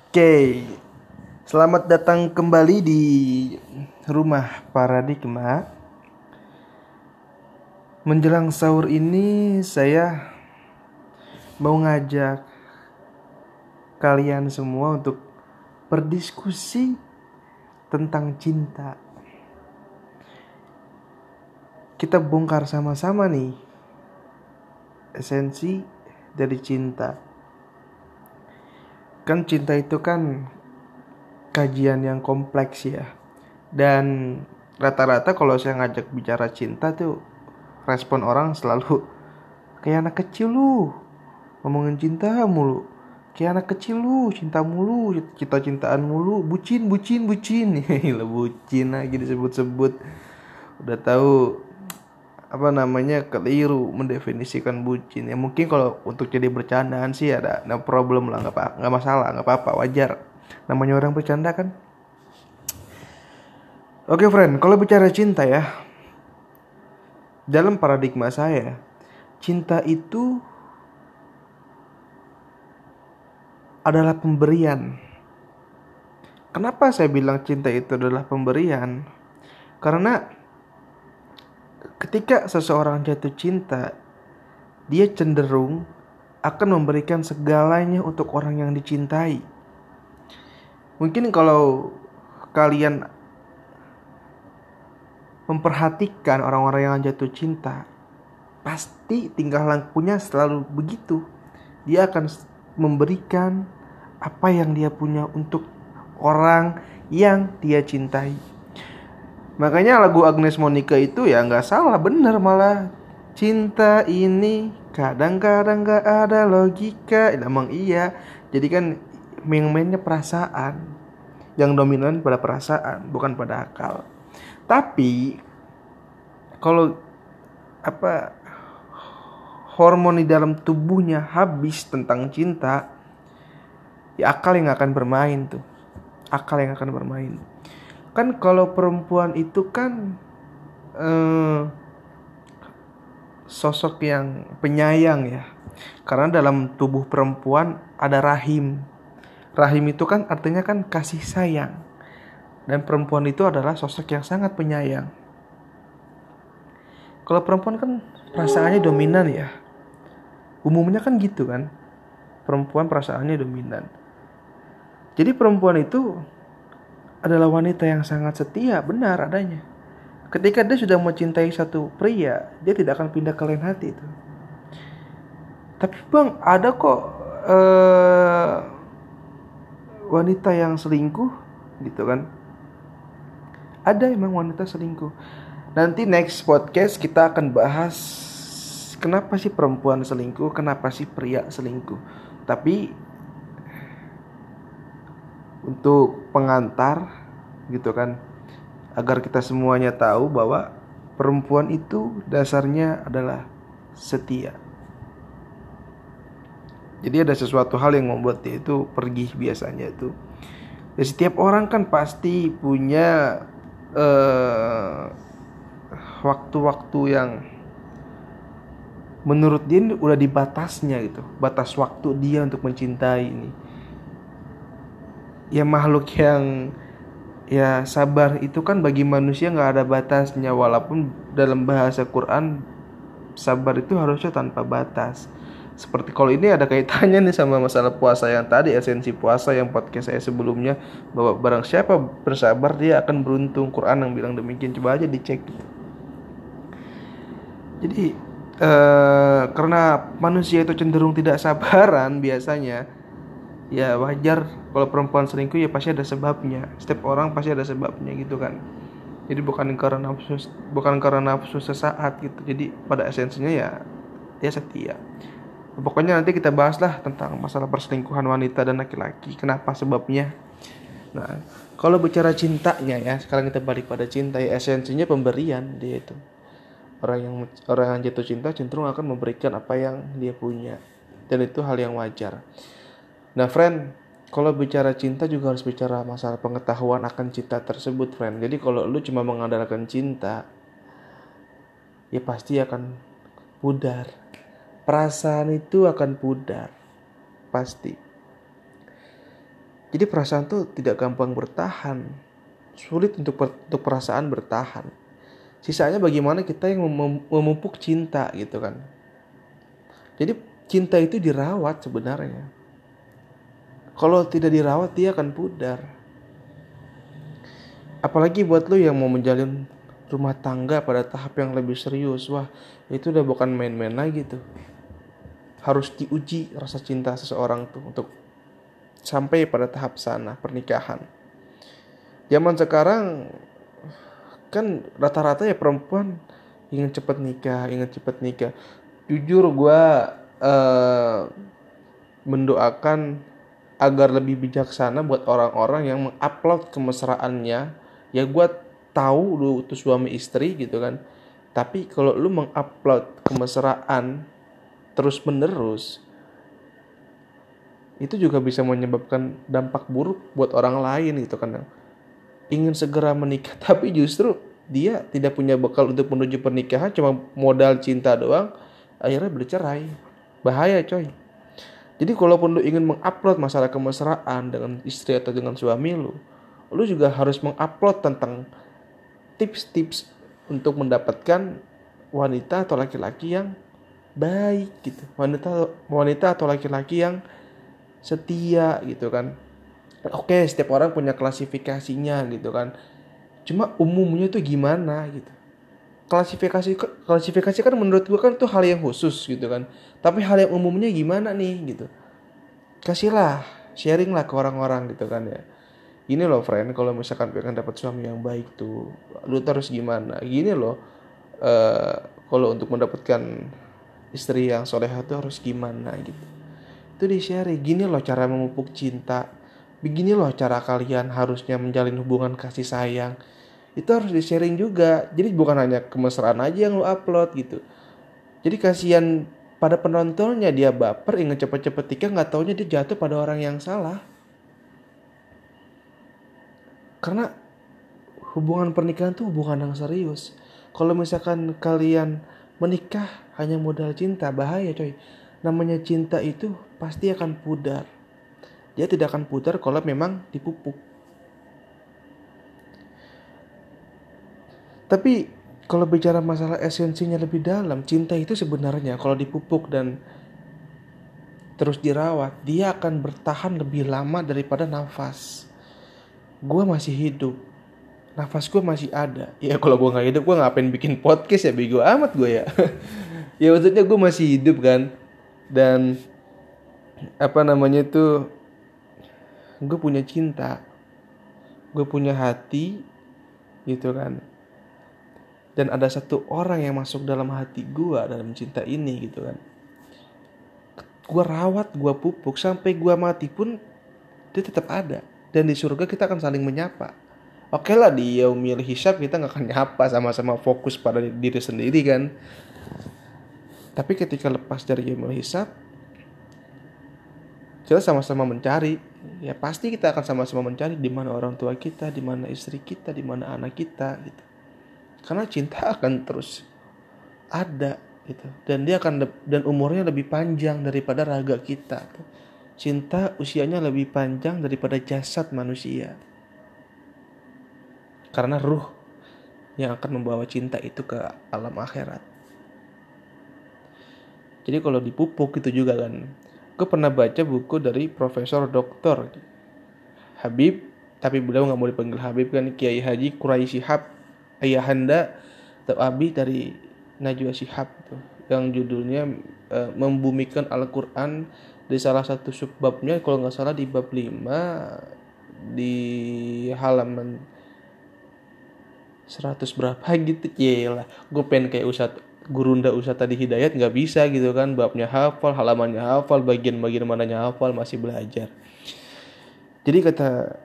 Oke, selamat datang kembali di rumah Paradigma. Menjelang sahur ini saya mau ngajak kalian semua untuk berdiskusi tentang cinta. Kita bongkar sama-sama nih esensi dari cinta. Kan cinta itu kan kajian yang kompleks ya. Dan rata-rata kalau saya ngajak bicara cinta tuh respon orang selalu kayak anak kecil lu, ngomongin cinta mulu. Kayak anak kecil lu, cinta mulu, cinta-cintaan mulu, bucin. Gila, bucin lagi disebut-sebut. Udah tahu apa namanya, keliru mendefinisikan bucin. Ya mungkin kalau untuk jadi bercandaan sih ada no problem lah, nggak masalah, nggak apa-apa, wajar. Namanya orang bercanda kan. Oke friend, kalau bicara cinta ya, dalam paradigma saya, cinta itu adalah pemberian. Kenapa saya bilang cinta itu adalah pemberian? Karena ketika seseorang jatuh cinta, dia cenderung akan memberikan segalanya untuk orang yang dicintai. Mungkin kalau kalian memperhatikan orang-orang yang jatuh cinta, pasti tingkah lakunya selalu begitu. Dia akan memberikan apa yang dia punya untuk orang yang dia cintai. Makanya lagu Agnes Monica itu ya gak salah, bener malah. Cinta ini kadang-kadang gak ada logika. Emang iya. Jadi kan main-mainnya perasaan. Yang dominan pada perasaan, bukan pada akal. Tapi kalau hormon di dalam tubuhnya habis tentang cinta, ya akal yang akan bermain tuh. Akal yang akan bermain. Kan kalau perempuan itu kan sosok yang penyayang ya. Karena dalam tubuh perempuan ada rahim. Rahim itu kan artinya kan kasih sayang. Dan perempuan itu adalah sosok yang sangat penyayang. Kalau perempuan kan perasaannya dominan ya. Umumnya kan gitu kan. Perempuan perasaannya dominan. Jadi perempuan itu adalah wanita yang sangat setia, benar adanya. Ketika dia sudah mencintai satu pria, dia tidak akan pindah ke lain hati itu. Tapi bang, ada kok wanita yang selingkuh gitu kan. Ada emang wanita selingkuh. Nanti next podcast kita akan bahas kenapa sih perempuan selingkuh, kenapa sih pria selingkuh. Tapi untuk pengantar gitu kan, agar kita semuanya tahu bahwa perempuan itu dasarnya adalah setia. Jadi ada sesuatu hal yang membuat dia itu pergi biasanya itu. Ya, setiap orang kan pasti punya waktu-waktu yang menurut dia udah di batasnya gitu. Batas waktu dia untuk mencintai ini. Ya makhluk yang ya sabar itu kan bagi manusia gak ada batasnya. Walaupun dalam bahasa Quran sabar itu harusnya tanpa batas. Seperti kalau ini ada kaitannya nih sama masalah puasa yang tadi, esensi puasa yang podcast saya sebelumnya, bahwa barang siapa bersabar dia akan beruntung. Quran yang bilang demikian, coba aja dicek. Jadi karena manusia itu cenderung tidak sabaran biasanya, ya wajar kalau perempuan selingkuh, ya pasti ada sebabnya. Setiap orang pasti ada sebabnya gitu kan. Jadi bukan karena nafsu sesaat gitu. Jadi pada esensinya ya dia setia. Pokoknya nanti kita bahas lah tentang masalah perselingkuhan wanita dan laki-laki, kenapa sebabnya. Nah, kalau bicara cintanya ya, sekarang kita balik pada cinta ya, esensinya pemberian dia itu. Orang yang jatuh cinta cenderung akan memberikan apa yang dia punya, dan itu hal yang wajar. Nah friend, kalau bicara cinta juga harus bicara masalah pengetahuan akan cinta tersebut friend. Jadi kalau lu cuma mengandalkan cinta, ya pasti akan pudar. Perasaan itu akan pudar, pasti. Jadi perasaan tuh tidak gampang bertahan. Sulit untuk perasaan bertahan. Sisanya bagaimana kita yang memupuk cinta gitu kan. Jadi cinta itu dirawat sebenarnya. Kalau tidak dirawat dia akan pudar. Apalagi buat lo yang mau menjalin rumah tangga pada tahap yang lebih serius. Wah, itu udah bukan main-main lagi tuh. Harus diuji rasa cinta seseorang tuh untuk sampai pada tahap sana, pernikahan. Zaman sekarang kan rata-rata ya perempuan ingin cepat nikah. Jujur gue mendoakan agar lebih bijaksana buat orang-orang yang mengupload kemesraannya. Ya gue tahu lu itu suami istri gitu kan. Tapi kalau lu mengupload kemesraan terus menerus, itu juga bisa menyebabkan dampak buruk buat orang lain gitu kan. Ingin segera menikah tapi justru dia tidak punya bekal untuk menuju pernikahan, cuma modal cinta doang, akhirnya bercerai. Bahaya coy. Jadi kalaupun lu ingin mengupload masalah kemesraan dengan istri atau dengan suami lu juga harus mengupload tentang tips-tips untuk mendapatkan wanita atau laki-laki yang baik gitu. Wanita atau laki-laki yang setia gitu kan. Oke, setiap orang punya klasifikasinya gitu kan. Cuma umumnya itu gimana gitu. Klasifikasi kan menurut gue kan itu hal yang khusus gitu kan. Tapi hal yang umumnya gimana nih gitu. Kasihlah, sharing lah ke orang-orang gitu kan ya. Gini loh friend, kalau misalkan pengen dapat suami yang baik tuh, lu terus gimana? Gini loh, kalau untuk mendapatkan istri yang solehah tuh harus gimana gitu. Itu di-sharing. Gini loh cara memupuk cinta. Begini loh cara kalian harusnya menjalin hubungan kasih sayang. Itu harus di-sharing juga. Jadi bukan hanya kemesraan aja yang lu upload gitu. Jadi kasihan pada penontonnya, dia baper ingin cepet-cepet nikah, gak taunya dia jatuh pada orang yang salah. Karena hubungan pernikahan tuh hubungan yang serius. Kalau misalkan kalian menikah hanya modal cinta, bahaya coy. Namanya cinta itu pasti akan pudar. Dia tidak akan pudar kalau memang dipupuk. Tapi kalau bicara masalah esensinya lebih dalam, cinta itu sebenarnya kalau dipupuk dan terus dirawat, dia akan bertahan lebih lama daripada nafas. Gue masih hidup, nafas gue masih ada. Ya kalau gue gak hidup, gue ngapain bikin podcast ya, bego amat gue ya. Ya maksudnya gue masih hidup kan. Dan gue punya cinta, gue punya hati gitu kan. Dan ada satu orang yang masuk dalam hati gue dalam cinta ini gitu kan. Gue rawat, gue pupuk, sampai gue mati pun dia tetap ada. Dan di surga kita akan saling menyapa. Oke lah, di yaumil hisab kita gak akan nyapa, sama-sama fokus pada diri sendiri kan. Tapi ketika lepas dari yaumil hisab, kita sama-sama mencari. Ya pasti kita akan sama-sama mencari di mana orang tua kita, di mana istri kita, di mana anak kita gitu. Karena cinta akan terus ada gitu. Dan dia akan dan umurnya lebih panjang daripada raga kita. Cinta usianya lebih panjang daripada jasad manusia. Karena ruh yang akan membawa cinta itu ke alam akhirat. Jadi kalau dipupuk itu juga kan. Gue pernah baca buku dari Profesor Dr. Habib, tapi beliau gak mau dipanggil Habib kan, Kiai Haji Quraisy Shihab Ayahanda atau Abi dari Najwa Shihab itu, yang judulnya membumikan Al-Quran. Di salah satu subbabnya kalau gak salah di bab 5 di halaman 100 berapa gitu. Yelah, gue pengen kayak Gurunda Ustadz tadi Hidayat, gak bisa gitu kan. Babnya hafal, halamannya hafal, bagian-bagian mananya hafal, masih belajar. Jadi kata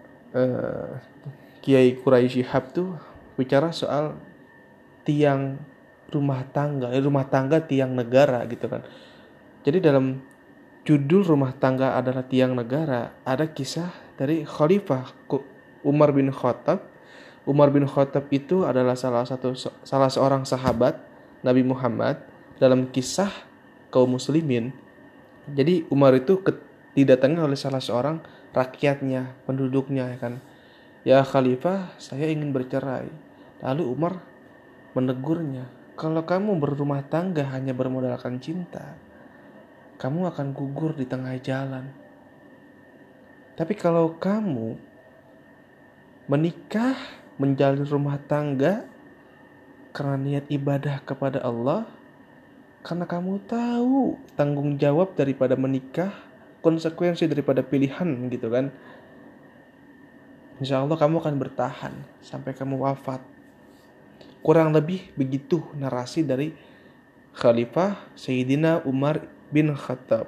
Kiai Quraisy Shihab tuh bicara soal tiang rumah tangga tiang negara gitu kan. Jadi dalam judul rumah tangga adalah tiang negara, ada kisah dari Khalifah Umar bin Khattab. Umar bin Khattab itu adalah salah seorang sahabat Nabi Muhammad dalam kisah kaum muslimin. Jadi Umar itu didatangi oleh salah seorang rakyatnya, penduduknya, ya kan. Ya khalifah, saya ingin bercerai. Lalu Umar menegurnya, kalau kamu berumah tangga hanya bermodalkan cinta, kamu akan gugur di tengah jalan. Tapi kalau kamu menikah, menjalin rumah tangga karena niat ibadah kepada Allah, karena kamu tahu tanggung jawab daripada menikah, konsekuensi daripada pilihan gitu kan, insya Allah kamu akan bertahan sampai kamu wafat. Kurang lebih begitu narasi dari Khalifah Sayyidina Umar bin Khattab.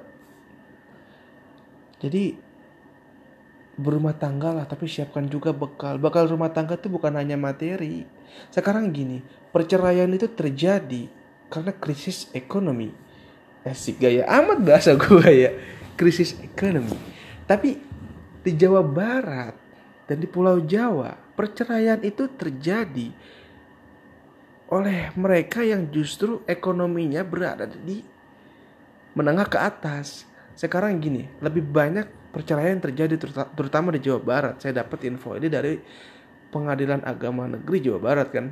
Jadi berumah tangga lah, tapi siapkan juga bekal. Bekal rumah tangga itu bukan hanya materi. Sekarang gini, perceraian itu terjadi karena krisis ekonomi. Asik gaya amat bahasa gue ya. Krisis ekonomi. Tapi di Jawa Barat dan di Pulau Jawa, perceraian itu terjadi oleh mereka yang justru ekonominya berada di menengah ke atas. Sekarang gini, lebih banyak perceraian terjadi terutama di Jawa Barat. Saya dapat info ini dari Pengadilan Agama Negeri Jawa Barat kan.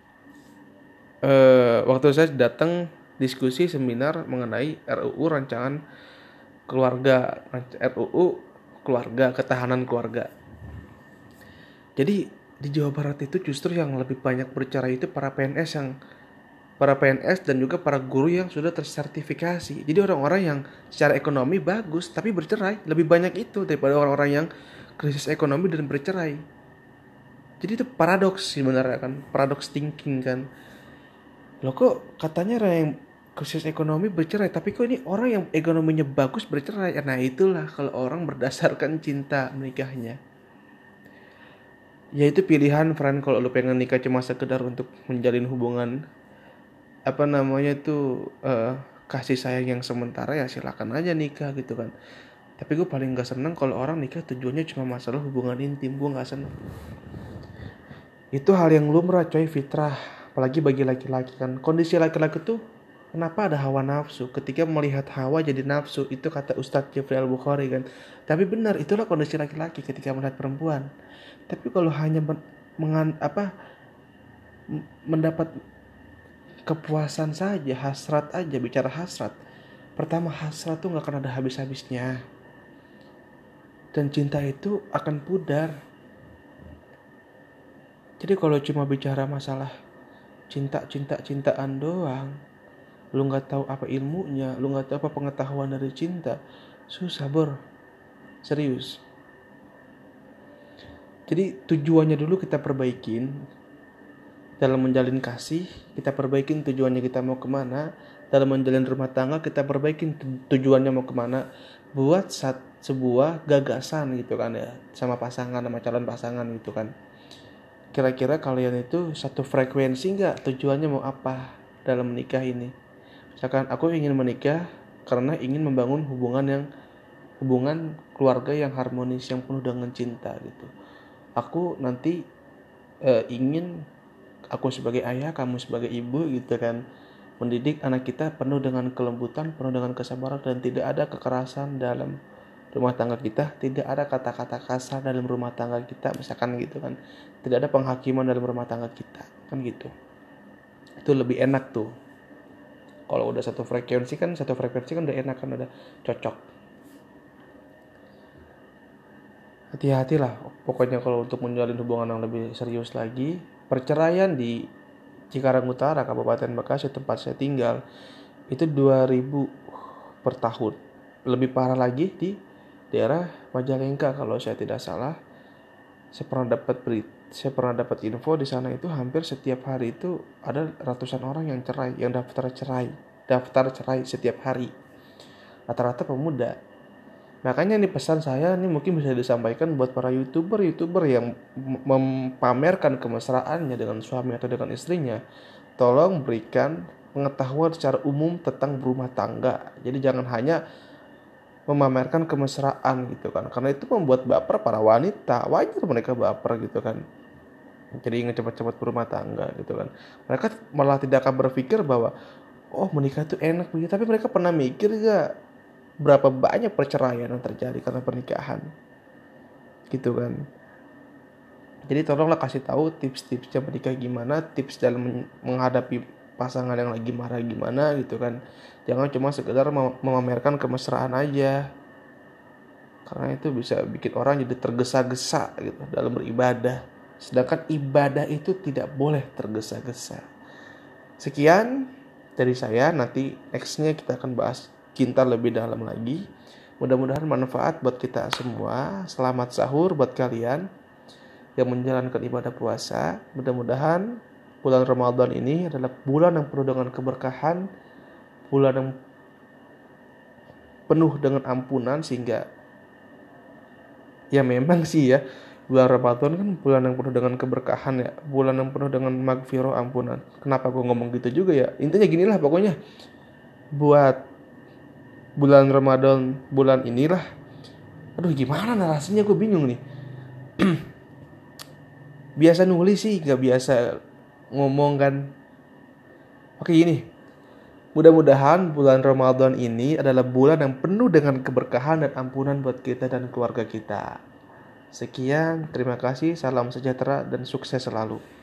Waktu saya datang diskusi seminar mengenai RUU rancangan keluarga, RUU keluarga, ketahanan keluarga. Jadi di Jawa Barat itu justru yang lebih banyak bercerai itu para PNS dan juga para guru yang sudah tersertifikasi. Jadi orang-orang yang secara ekonomi bagus tapi bercerai lebih banyak itu daripada orang-orang yang krisis ekonomi dan bercerai. Jadi itu paradoks sebenarnya kan, paradoks thinking kan. Loh kok katanya orang yang krisis ekonomi bercerai, tapi kok ini orang yang ekonominya bagus bercerai? Nah itulah kalau orang berdasarkan cinta menikahnya. Ya itu pilihan, friend. Kalau lu pengen nikah cuma sekedar untuk menjalin hubungan kasih sayang yang sementara, ya silakan aja nikah gitu kan. Tapi gue paling gak seneng kalau orang nikah tujuannya cuma masalah hubungan intim. Gue gak seneng. Itu hal yang lumrah coy, fitrah. Apalagi bagi laki-laki kan. Kondisi laki-laki tuh kenapa ada hawa nafsu. Ketika melihat hawa jadi nafsu. Itu kata Ustadz Jeffrey Al-Bukhari kan. Tapi benar, itulah kondisi laki-laki ketika melihat perempuan. Tapi kalau hanya mendapat kepuasan saja, hasrat aja, bicara hasrat. Pertama, hasrat tuh gak akan ada habis-habisnya. Dan cinta itu akan pudar. Jadi kalau cuma bicara masalah cintaan doang, lu gak tahu apa ilmunya, lu gak tahu apa pengetahuan dari cinta, susah bro. Serius. Jadi tujuannya dulu kita perbaikin. Dalam menjalin kasih, kita perbaikin tujuannya kita mau kemana. Dalam menjalin rumah tangga, kita perbaikin tujuannya mau kemana. Buat sebuah gagasan gitu kan ya, sama pasangan, sama calon pasangan gitu kan. Kira-kira kalian itu satu frekuensi gak tujuannya mau apa dalam menikah ini. Misalkan aku ingin menikah karena ingin membangun hubungan keluarga yang harmonis, yang penuh dengan cinta gitu. Aku nanti ingin aku sebagai ayah, kamu sebagai ibu gitu kan, mendidik anak kita penuh dengan kelembutan, penuh dengan kesabaran, dan tidak ada kekerasan dalam rumah tangga kita, tidak ada kata-kata kasar dalam rumah tangga kita, misalkan gitu kan, tidak ada penghakiman dalam rumah tangga kita kan gitu. Itu lebih enak tuh. Kalau udah satu frekuensi kan udah enak kan, udah cocok. Hati-hatilah pokoknya kalau untuk menjalin hubungan yang lebih serius lagi. Perceraian di Cikarang Utara, Kabupaten Bekasi, tempat saya tinggal, itu 2.000 per tahun. Lebih parah lagi di daerah Majalengka kalau saya tidak salah. Saya pernah dapat info di sana itu hampir setiap hari itu ada ratusan orang yang cerai, yang daftar cerai setiap hari. Rata-rata pemuda. Makanya nih pesan saya nih mungkin bisa disampaikan buat para youtuber yang memamerkan kemesraannya dengan suami atau dengan istrinya. Tolong berikan pengetahuan secara umum tentang berumah tangga. Jadi jangan hanya memamerkan kemesraan gitu kan. Karena itu membuat baper para wanita. Wajar mereka baper gitu kan. Jadi ingin cepat-cepat berumah tangga gitu kan. Mereka malah tidak akan berpikir bahwa oh menikah itu enak begitu. Tapi mereka pernah mikir gak berapa banyak perceraian yang terjadi karena pernikahan, gitu kan. Jadi tolonglah kasih tahu tips-tipsnya menikah gimana, tips dalam menghadapi pasangan yang lagi marah gimana gitu kan. Jangan cuma sekedar memamerkan kemesraan aja. Karena itu bisa bikin orang jadi tergesa-gesa gitu dalam beribadah. Sedangkan ibadah itu tidak boleh tergesa-gesa. Sekian dari saya, nanti nextnya kita akan bahas cinta lebih dalam lagi. Mudah-mudahan manfaat buat kita semua. Selamat sahur buat kalian yang menjalankan ibadah puasa. Mudah-mudahan bulan Ramadan ini adalah bulan yang penuh dengan keberkahan, bulan yang penuh dengan ampunan, sehingga ya memang sih ya, bulan Ramadan kan bulan yang penuh dengan keberkahan ya, bulan yang penuh dengan magfirah, ampunan. Kenapa gue ngomong gitu juga ya? Intinya ginilah pokoknya, buat bulan Ramadan bulan inilah, aduh gimana narasinya, gue bingung nih. Biasa nulis sih gak biasa ngomong kan. Oke gini, mudah-mudahan bulan Ramadan ini adalah bulan yang penuh dengan keberkahan dan ampunan buat kita dan keluarga kita. Sekian, terima kasih, salam sejahtera dan sukses selalu.